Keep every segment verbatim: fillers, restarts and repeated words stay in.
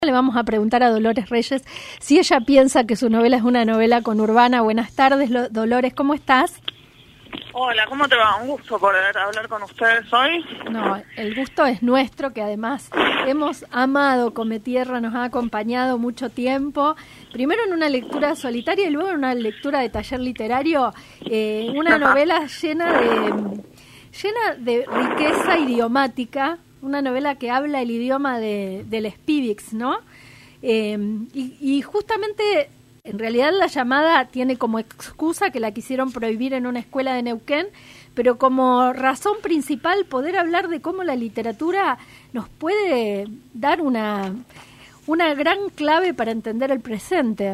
Le vamos a preguntar a Dolores Reyes si ella piensa que su novela es una novela conurbana. Buenas tardes, Dolores, ¿cómo estás? Hola, ¿cómo te va? Un gusto poder hablar con ustedes hoy. No, el gusto es nuestro, que además hemos amado Cometierra, nos ha acompañado mucho tiempo, primero en una lectura solitaria y luego en una lectura de taller literario, eh, una novela llena de, llena de riqueza idiomática, una novela que habla el idioma de, del Spivix, ¿no? Eh, y, y justamente, en realidad la llamada tiene como excusa que la quisieron prohibir en una escuela de Neuquén, pero como razón principal poder hablar de cómo la literatura nos puede dar una, una gran clave para entender el presente.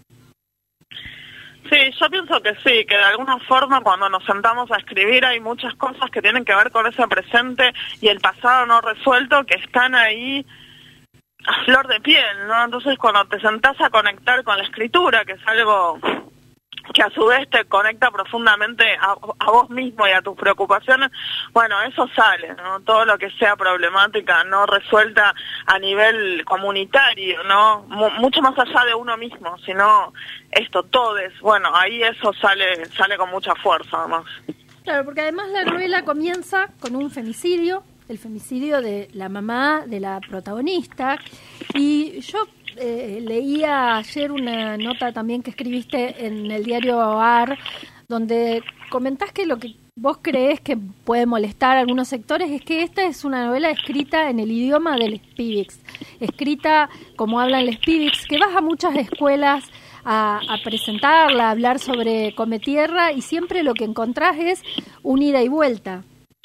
Sí, yo pienso que sí, que de alguna forma cuando nos sentamos a escribir hay muchas cosas que tienen que ver con ese presente y el pasado no resuelto que están ahí a flor de piel, ¿no? Entonces cuando te sentás a conectar con la escritura, que es algo que a su vez te conecta profundamente a, a vos mismo y a tus preocupaciones, bueno, eso sale, ¿no? Todo lo que sea problemática no resuelta a nivel comunitario, ¿no? M- mucho más allá de uno mismo, sino esto, todes, bueno, ahí eso sale sale con mucha fuerza, además. Claro, porque además la novela comienza con un femicidio, el femicidio de la mamá de la protagonista, y yo eh, leía ayer una nota también que escribiste en el diario A R, donde comentás que lo que vos creés que puede molestar a algunos sectores es que esta es una novela escrita en el idioma del Spivix, escrita como hablan los Spivix, que vas a muchas escuelas a, a presentarla, a hablar sobre Cometierra, y siempre lo que encontrás es un ida y vuelta.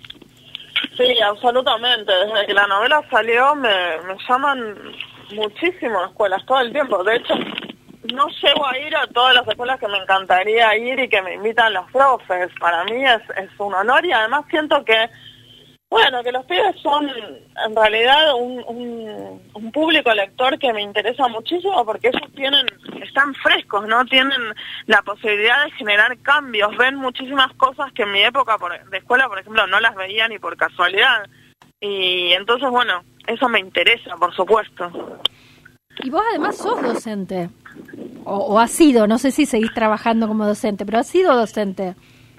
Sí, absolutamente. Desde que la novela salió me, me llaman muchísimo escuelas todo el tiempo. De hecho, no llego a ir a todas las escuelas que me encantaría ir y que me invitan los profes. Para mí es, es un honor y además siento que, bueno, que los pibes son en realidad un, un, un público lector que me interesa muchísimo porque ellos tienen, están frescos, ¿no? Tienen la posibilidad de generar cambios, ven muchísimas cosas que en mi época por, de escuela, por ejemplo, no las veía ni por casualidad. Y entonces, bueno, eso me interesa, por supuesto. Y vos además sos docente, o, o has sido, no sé si seguís trabajando como docente, pero has sido docente.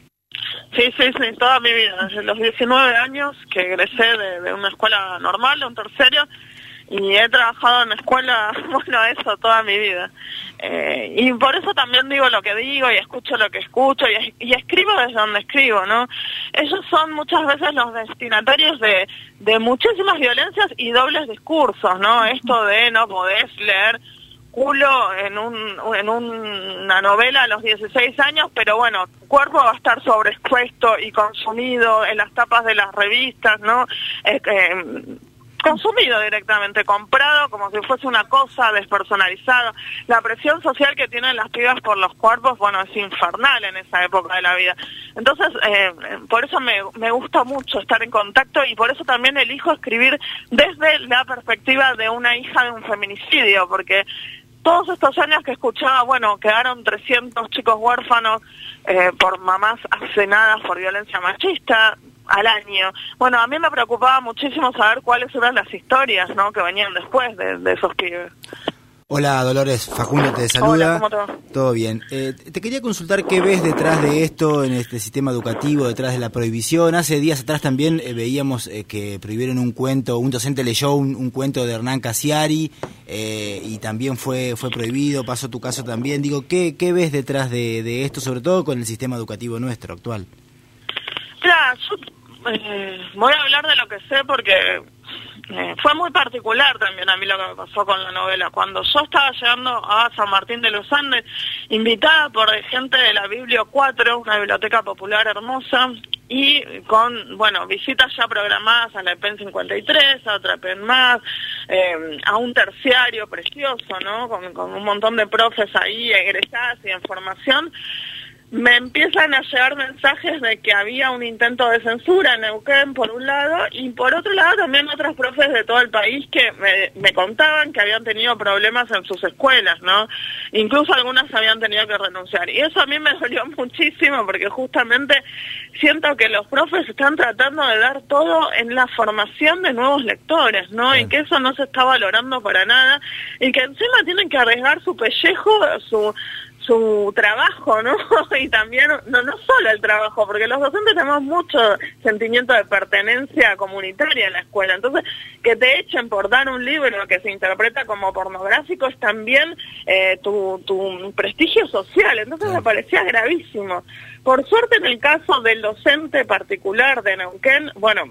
Sí, sí, sí, toda mi vida, desde los diecinueve años que egresé de, de una escuela normal, de un terciario, y he trabajado en escuela, bueno, eso, toda mi vida. Eh, y por eso también digo lo que digo y escucho lo que escucho y, y escribo desde donde escribo, ¿no? Ellos son muchas veces los destinatarios de, de muchísimas violencias y dobles discursos, ¿no? Esto de no podés leer culo en un en un, una novela a los dieciséis años, pero bueno, tu cuerpo va a estar sobreexpuesto y consumido en las tapas de las revistas, ¿no? Eh, eh, consumido directamente, comprado como si fuese una cosa, despersonalizada. La presión social que tienen las pibas por los cuerpos, bueno, es infernal en esa época de la vida. Entonces, eh, por eso me, me gusta mucho estar en contacto y por eso también elijo escribir desde la perspectiva de una hija de un feminicidio, porque todos estos años que escuchaba, bueno, quedaron trescientos chicos huérfanos eh, por mamás asesinadas por violencia machista al año. Bueno, a mí me preocupaba muchísimo saber cuáles eran las historias, ¿no?, que venían después de, de esos pibes. Hola Dolores, Facundo te saluda. Hola, ¿cómo te va? Todo bien. Eh, te quería consultar qué ves detrás de esto en este sistema educativo, detrás de la prohibición. Hace días atrás también eh, veíamos eh, que prohibieron un cuento, un docente leyó un, un cuento de Hernán Casiari eh, y también fue fue prohibido, pasó tu caso también. Digo, ¿qué, qué ves detrás de, de esto, sobre todo con el sistema educativo nuestro actual? Claro, yo eh, voy a hablar de lo que sé porque Eh, fue muy particular también a mí lo que me pasó con la novela. Cuando yo estaba llegando a San Martín de los Andes, invitada por gente de la Biblio cuatro, una biblioteca popular hermosa, y con, bueno, visitas ya programadas a la P E N cincuenta y tres, a otra P E N más, eh, a un terciario precioso, ¿no?, con, con un montón de profes ahí egresadas y en formación. me empiezan a llegar mensajes de que había un intento de censura en Neuquén, por un lado, y por otro lado también otros profes de todo el país que me, me contaban que habían tenido problemas en sus escuelas, ¿no? Incluso algunas habían tenido que renunciar. Y eso a mí me dolió muchísimo, porque justamente siento que los profes están tratando de dar todo en la formación de nuevos lectores, ¿no? Y que eso no se está valorando para nada, y que encima tienen que arriesgar su pellejo, su... su trabajo, ¿no? Y también, no no solo el trabajo, porque los docentes tenemos mucho sentimiento de pertenencia comunitaria en la escuela, entonces que te echen por dar un libro que se interpreta como pornográfico es también eh, tu, tu prestigio social, entonces me parecía gravísimo. Por suerte en el caso del docente particular de Neuquén, bueno,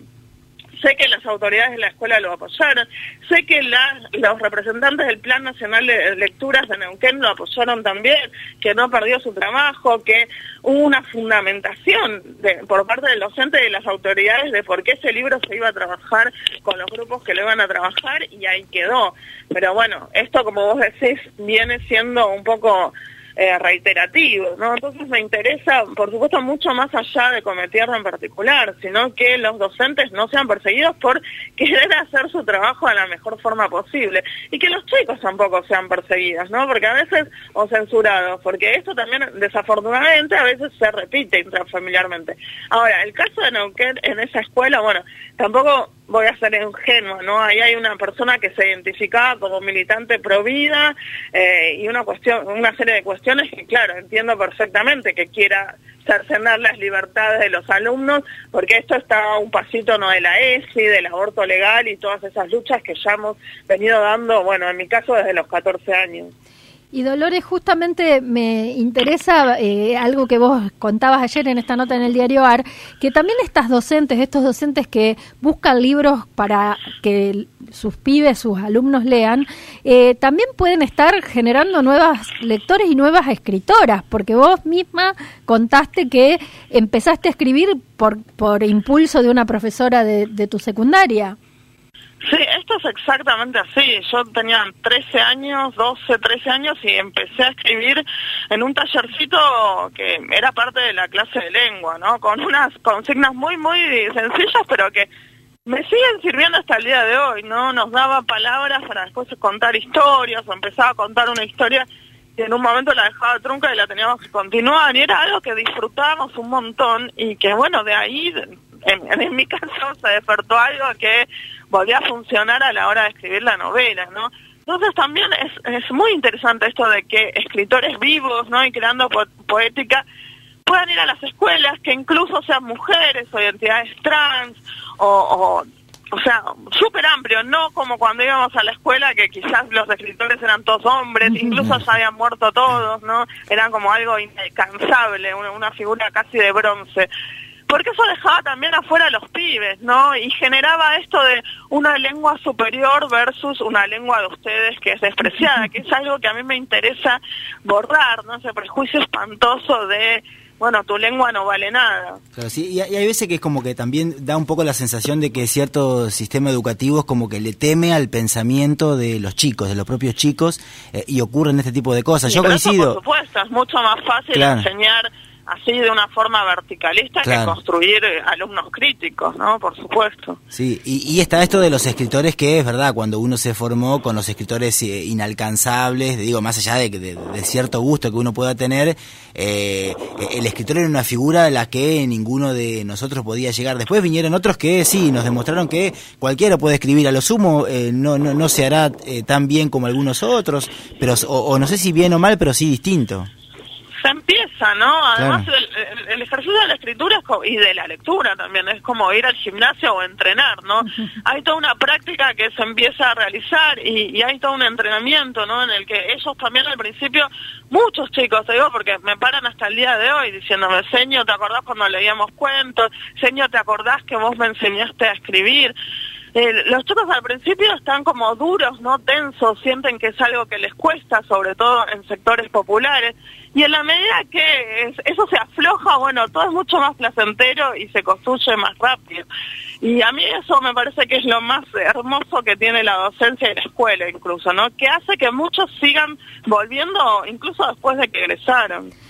sé que las autoridades de la escuela lo apoyaron, sé que la, los representantes del Plan Nacional de Lecturas de Neuquén lo apoyaron también, que no perdió su trabajo, que hubo una fundamentación de, por parte del docente y de las autoridades de por qué ese libro se iba a trabajar con los grupos que lo iban a trabajar, y ahí quedó. Pero bueno, esto, como vos decís, viene siendo un poco... Eh, reiterativo, ¿no? Entonces me interesa, por supuesto, mucho más allá de Cometierra en particular, sino que los docentes no sean perseguidos por querer hacer su trabajo de la mejor forma posible, y que los chicos tampoco sean perseguidos, ¿no? Porque a veces, o censurados, porque esto también, desafortunadamente, a veces se repite intrafamiliarmente. Ahora, el caso de Neuquén en esa escuela, bueno, tampoco voy a ser ingenuo, ¿no? Ahí hay una persona que se identificaba como militante pro vida, eh, y una cuestión, una serie de cuestiones que, claro, entiendo perfectamente que quiera cercenar las libertades de los alumnos, porque esto está a un pasito, ¿no?, de la E S I, del aborto legal y todas esas luchas que ya hemos venido dando, bueno, en mi caso desde los catorce años. Y Dolores, justamente me interesa eh, algo que vos contabas ayer en esta nota en el diario A R, que también estas docentes, estos docentes que buscan libros para que sus pibes, sus alumnos lean, eh, también pueden estar generando nuevas lectores y nuevas escritoras, porque vos misma contaste que empezaste a escribir por, por impulso de una profesora de, de tu secundaria. Sí, esto es exactamente así. Yo tenía trece años, doce, trece años, y empecé a escribir en un tallercito que era parte de la clase de lengua, ¿no? Con unas consignas muy, muy sencillas, pero que me siguen sirviendo hasta el día de hoy, ¿no? Nos daba palabras para después contar historias, o empezaba a contar una historia y en un momento la dejaba trunca y la teníamos que continuar, y era algo que disfrutábamos un montón, y que, bueno, de ahí... En, en mi caso se despertó algo que volvió a funcionar a la hora de escribir la novela, ¿no? Entonces también es, es muy interesante esto de que escritores vivos, ¿no?, y creando po poética puedan ir a las escuelas, que incluso sean mujeres o identidades trans, o, o, o sea, súper amplio, no como cuando íbamos a la escuela que quizás los escritores eran todos hombres, incluso ya habían muerto todos, ¿no? Eran como algo inalcanzable, una, una figura casi de bronce. Porque eso dejaba también afuera a los pibes, ¿no? Y generaba esto de una lengua superior versus una lengua de ustedes que es despreciada, que es algo que a mí me interesa borrar, ¿no? Ese prejuicio espantoso de, bueno, tu lengua no vale nada. Claro, sí, y hay veces que es como que también da un poco la sensación de que cierto sistema educativo es como que le teme al pensamiento de los chicos, de los propios chicos, eh, y ocurren este tipo de cosas. Sí, Yo coincido. Eso, por supuesto, es mucho más fácil claro. enseñar así de una forma verticalista claro. que construir alumnos críticos, ¿no? Por supuesto. Sí, y, y está esto de los escritores que es verdad, cuando uno se formó con los escritores eh, inalcanzables, digo, más allá de, de, de cierto gusto que uno pueda tener, eh, el escritor era una figura a la que ninguno de nosotros podía llegar. Después vinieron otros que sí, nos demostraron que cualquiera puede escribir, a lo sumo eh, no, no, no se hará eh, tan bien como algunos otros, pero o, o no sé si bien o mal, pero sí distinto. Se empieza, ¿no? Además, claro. el, el, el ejercicio de la escritura es como, y de la lectura también, es como ir al gimnasio o entrenar, ¿no? Uh-huh. Hay toda una práctica que se empieza a realizar y, y hay todo un entrenamiento, ¿no? En el que ellos también al principio, muchos chicos, te digo, porque me paran hasta el día de hoy diciéndome, Seño, ¿te acordás cuando leíamos cuentos? Seño, ¿te acordás que vos me enseñaste a escribir? Eh, los chicos al principio están como duros, ¿no? Tensos, sienten que es algo que les cuesta, sobre todo en sectores populares, y en la medida que es, eso se afloja, bueno, todo es mucho más placentero y se construye más rápido. Y a mí eso me parece que es lo más hermoso que tiene la docencia y la escuela incluso, ¿no? Que hace que muchos sigan volviendo incluso después de que egresaron.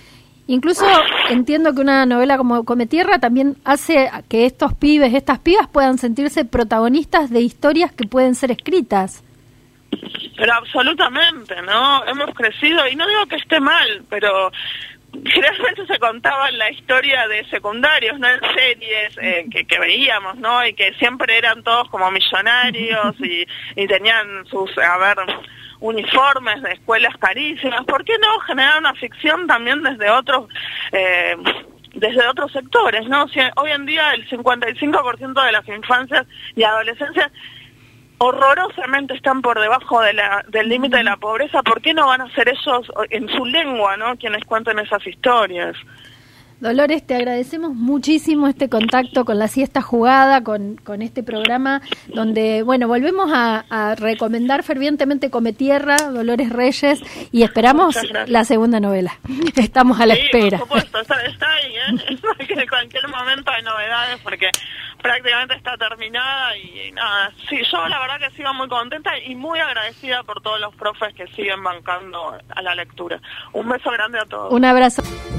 Incluso entiendo que una novela como Cometierra también hace que estos pibes, estas pibas puedan sentirse protagonistas de historias que pueden ser escritas. Pero absolutamente, ¿no? Hemos crecido, y no digo que esté mal, pero generalmente se contaba la historia de secundarios, no en series eh, que, que veíamos, ¿no? Y que siempre eran todos como millonarios y, y tenían sus, a ver, uniformes de escuelas carísimas. ¿Por qué no generar una ficción también desde otros eh, desde otros sectores, ¿no? O sea, hoy en día el cincuenta y cinco por ciento de las infancias y adolescencias horrorosamente están por debajo de la, del límite de la pobreza. ¿Por qué no van a ser ellos en su lengua, ¿no?, quienes cuenten esas historias? Dolores, te agradecemos muchísimo este contacto con la siesta jugada, con, con este programa, donde, bueno, volvemos a, a recomendar fervientemente Cometierra, Dolores Reyes, y esperamos la segunda novela. Estamos a la sí, espera. Por supuesto, está, está ahí, ¿eh? En cualquier momento hay novedades, porque prácticamente está terminada, y, y nada, sí, yo la verdad que sigo muy contenta y muy agradecida por todos los profes que siguen bancando a la lectura. Un beso grande a todos. Un abrazo.